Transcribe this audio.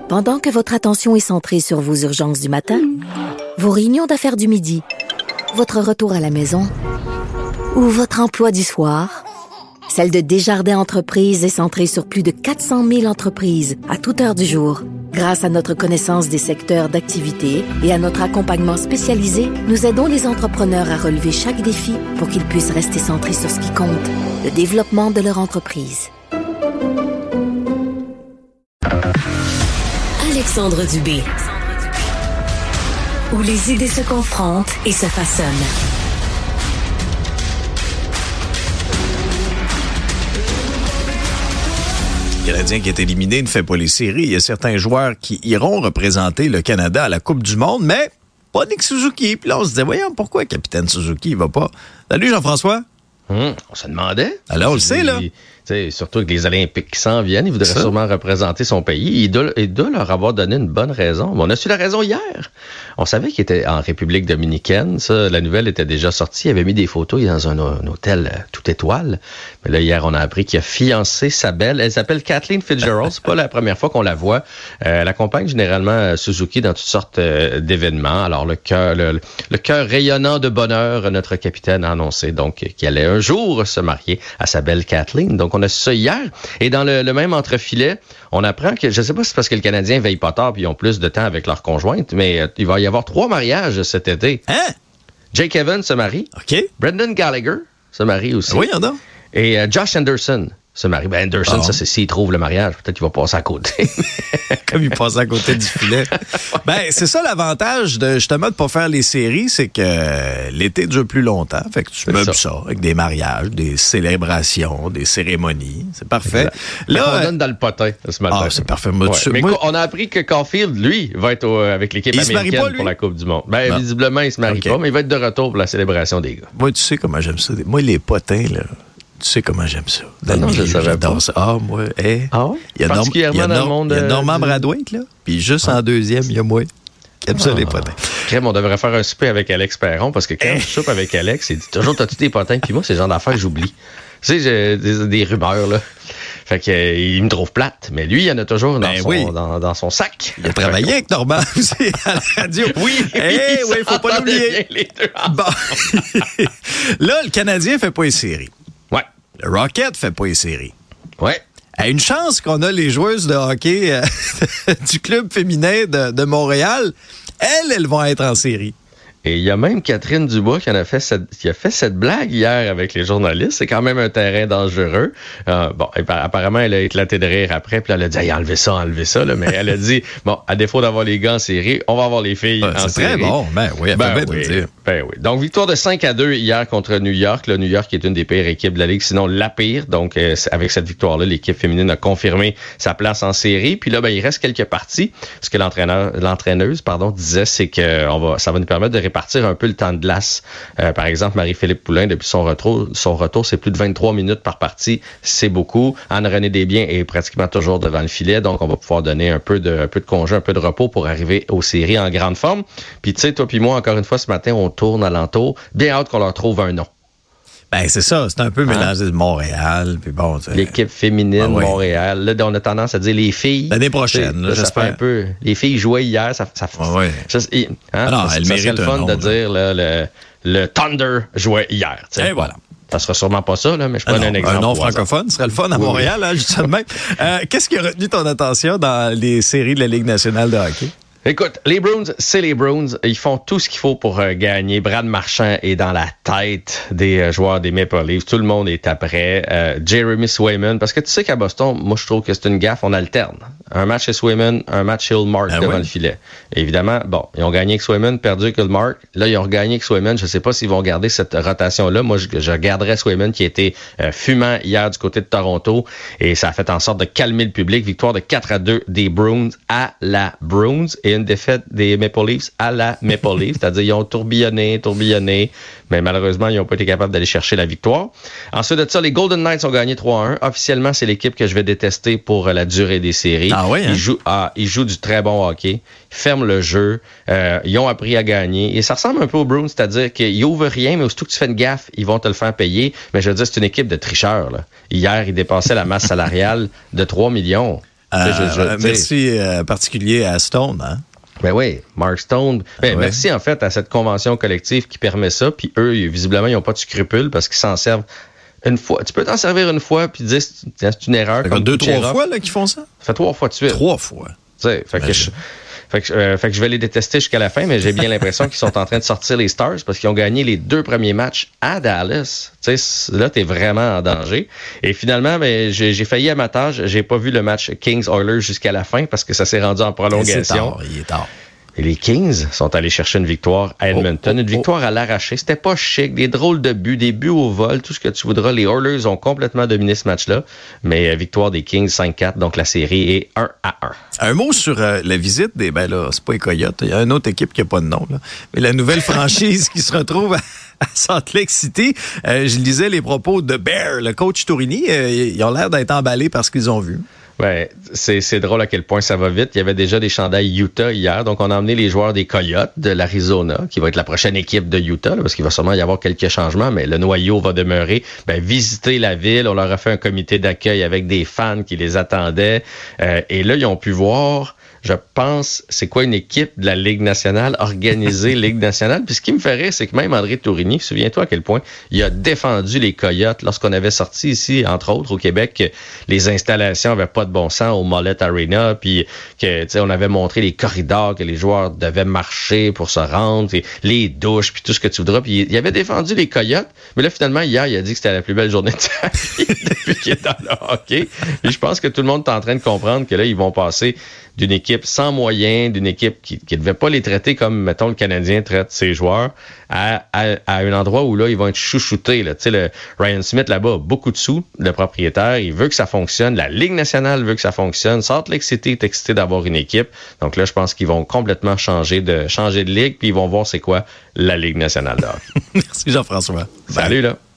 Pendant que votre attention est centrée sur vos urgences du matin, vos réunions d'affaires du midi, votre retour à la maison ou votre emploi du soir, celle de Desjardins Entreprises est centrée sur plus de 400 000 entreprises à toute heure du jour. Grâce à notre connaissance des secteurs d'activité et à notre accompagnement spécialisé, nous aidons les entrepreneurs à relever chaque défi pour qu'ils puissent rester centrés sur ce qui compte, le développement de leur entreprise. Alexandre Dubé. Où les idées se confrontent et se façonnent. Le Canadien qui est éliminé ne fait pas les séries. Il y a certains joueurs qui iront représenter le Canada à la Coupe du Monde, mais pas Nick Suzuki. Puis là, on se disait, voyons, pourquoi capitaine Suzuki, il va pas? Salut Jean-François. On se demandait. Alors, on le sait, là. Surtout avec les Olympiques qui s'en viennent, il voudrait sûrement représenter son pays. Il doit leur avoir donné une bonne raison. Mais on a su la raison hier. On savait qu'il était en République dominicaine. Ça, la nouvelle était déjà sortie. Il avait mis des photos dans un hôtel tout étoile. Mais là, hier, on a appris qu'il a fiancé sa belle. Elle s'appelle Kathleen Fitzgerald. C'est pas la première fois qu'on la voit. Elle accompagne généralement Suzuki dans toutes sortes d'événements. Alors, le cœur rayonnant de bonheur, notre capitaine a annoncé donc qu'il allait un jour se marier à sa belle Kathleen. Donc, on a su ça hier. Et dans le même entrefilet, on apprend que, je ne sais pas si c'est parce que le Canadien veille pas tard puis ils ont plus de temps avec leur conjointe, mais il va y avoir 3 mariages cet été. Hein? Jake Evans se marie. OK. Brendan Gallagher se marie aussi. Oui, y'en a. Et Josh Anderson se marie. Ben Anderson, ça c'est s'il trouve le mariage. Peut-être qu'il va passer à côté. Comme il passe à côté du filet. Ben, c'est ça l'avantage de justement de pas faire les séries, c'est que l'été dure plus longtemps. Fait que tu meubles ça avec des mariages, des célébrations, des cérémonies. C'est parfait. Là, on donne dans le potin ce matin. Ah, c'est parfait. Mais on a appris que Caulfield, lui, va être avec l'équipe américaine pour la Coupe du Monde. Ben, visiblement, il se marie pas, mais il va être de retour pour la célébration des gars. Moi, tu sais comment j'aime ça. Moi, les potins, là. Tu sais comment j'aime ça. Non, je savais pas. Ça. Ah, moi, Ah ouais? Il y a Norman Brathwaite, là. Puis juste en deuxième, il y a moi. Qui aime ça, les potins. Crème, on devrait faire un souper avec Alex Perron, parce que quand je soupe avec Alex, il dit toujours, t'as-tu des potins? Puis moi, c'est le genre d'affaires que j'oublie. Tu sais, j'ai des rumeurs, là. Fait que il me trouve plate. Mais lui, il y en a toujours dans son sac. Il a travaillé avec Normand aussi à la radio. Oui, faut pas l'oublier. Bon. Là, le Canadien fait pas les séries. Ouais. Le Rocket fait pas les séries. Ouais. Une chance qu'on a les joueuses de hockey du club féminin de Montréal. Elles vont être en série. Et il y a même Catherine Dubois qui a fait cette blague hier avec les journalistes. C'est quand même un terrain dangereux. Apparemment, elle a éclaté de rire après. Puis là, elle a dit, hey, enlevez ça, là. Mais elle a dit, bon, à défaut d'avoir les gars en série, on va avoir les filles en série. C'est très bon. Ben oui, elle fait bien de le dire. Ben oui. Donc, victoire de 5-2 hier contre New York. New York est une des pires équipes de la Ligue, sinon la pire. Donc, avec cette victoire-là, l'équipe féminine a confirmé sa place en série. Puis là, il reste quelques parties. Ce que l'entraîneuse disait, c'est que ça va nous permettre de répartir un peu le temps de glace. Par exemple, Marie-Philippe Poulin, depuis son retour, c'est plus de 23 minutes par partie. C'est beaucoup. Anne-Renée Desbiens est pratiquement toujours devant le filet. Donc, on va pouvoir donner un peu de congé, un peu de repos pour arriver aux séries en grande forme. Puis, tu sais, toi puis moi, encore une fois, ce matin, on tourne alentour. Bien hâte qu'on leur trouve un nom. Ben, c'est ça. C'est un peu mélangé de Montréal. Puis bon, l'équipe féminine Montréal. Là, on a tendance à dire les filles. L'année prochaine, là, j'espère. Un peu. Les filles jouaient hier. Ça elles serait le fun nom, de dire là, le Thunder jouait hier. Et voilà. Ça sera sûrement pas ça, là, mais je prends un exemple. Un nom francophone serait le fun à Montréal, hein, justement. Qu'est-ce qui a retenu ton attention dans les séries de la Ligue nationale de hockey? Écoute, les Bruins, c'est les Bruins. Ils font tout ce qu'il faut pour gagner. Brad Marchand est dans la tête des joueurs des Maple Leafs. Tout le monde est après. Jeremy Swayman, parce que tu sais qu'à Boston, moi, je trouve que c'est une gaffe. On alterne. Un match chez Swayman, un match chez Ullmark devant le filet. Et évidemment, ils ont gagné avec Swayman, perdu avec Ullmark. Là, ils ont regagné avec Swayman. Je ne sais pas s'ils vont garder cette rotation-là. Moi, je garderais Swayman qui était fumant hier du côté de Toronto. Et ça a fait en sorte de calmer le public. Victoire de 4-2 des Bruins à la Bruins. Et une défaite des Maple Leafs à la Maple Leafs. C'est-à-dire, ils ont tourbillonné, mais malheureusement, ils n'ont pas été capables d'aller chercher la victoire. Ensuite de ça, les Golden Knights ont gagné 3-1. Officiellement, c'est l'équipe que je vais détester pour la durée des séries. Ah oui, hein? Ils jouent du très bon hockey. Ils ferment le jeu. Ils ont appris à gagner. Et ça ressemble un peu aux Bruins, c'est-à-dire qu'ils ouvrent rien, mais aussitôt que tu fais une gaffe, ils vont te le faire payer. Mais je veux dire, c'est une équipe de tricheurs, là. Hier, ils dépassaient la masse salariale de 3 millions. Merci particulier à Stone, hein? Ben oui, Mark Stone. Merci en fait à cette convention collective qui permet ça. Puis eux, visiblement, ils n'ont pas de scrupules parce qu'ils s'en servent une fois. Tu peux t'en servir une fois puis dire c'est une erreur. Comme 2-3 fois là, qu'ils font ça? Ça fait 3 fois de suite. 3 fois. Fait que je vais les détester jusqu'à la fin, mais j'ai bien l'impression qu'ils sont en train de sortir les Stars parce qu'ils ont gagné les 2 premiers matchs à Dallas. Là, t'es vraiment en danger. Et finalement, j'ai failli à ma tâche. J'ai pas vu le match Kings-Oilers jusqu'à la fin parce que ça s'est rendu en prolongation. Il est tard. Et les Kings sont allés chercher une victoire à Edmonton, une victoire à l'arraché. C'était pas chic, des drôles de buts, des buts au vol, tout ce que tu voudras. Les Oilers ont complètement dominé ce match-là, mais victoire des Kings 5-4, donc la série est 1-1. Un mot sur la visite des... Ben là, c'est pas les Coyotes, il y a une autre équipe qui n'a pas de nom, là. Mais la nouvelle franchise qui se retrouve à Salt Lake City. Je lisais les propos de Bear, le coach Tourigny. Ils ont l'air d'être emballés par ce qu'ils ont vu. Ouais, c'est drôle à quel point ça va vite. Il y avait déjà des chandails Utah hier, donc on a emmené les joueurs des Coyotes de l'Arizona, qui va être la prochaine équipe de Utah, là, parce qu'il va sûrement y avoir quelques changements, mais le noyau va demeurer. Visiter la ville, on leur a fait un comité d'accueil avec des fans qui les attendaient, et là ils ont pu voir. Je pense, c'est quoi une équipe de la Ligue nationale, organisée Ligue nationale. Puis ce qui me fait rire, c'est que même André Tourigny, souviens-toi à quel point il a défendu les Coyotes lorsqu'on avait sorti ici, entre autres, au Québec, que les installations avaient pas de bon sens au Mullet Arena, puis que, tu sais, on avait montré les corridors que les joueurs devaient marcher pour se rendre, puis les douches, puis tout ce que tu voudras. Puis il avait défendu les Coyotes, mais là, finalement, hier, il a dit que c'était la plus belle journée de sa vie depuis qu'il est dans le hockey. Puis je pense que tout le monde est en train de comprendre que là, ils vont passer d'une équipe sans moyens, d'une équipe qui ne devait pas les traiter comme, mettons, le Canadien traite ses joueurs, à un endroit où là, ils vont être chouchoutés. Tu sais, le Ryan Smith, là-bas, a beaucoup de sous, le propriétaire, il veut que ça fonctionne, la Ligue nationale veut que ça fonctionne, Salt Lake City est excité d'avoir une équipe. Donc là, je pense qu'ils vont complètement changer de ligue, puis ils vont voir c'est quoi la Ligue nationale de hockey. Merci Jean-François. Salut, là.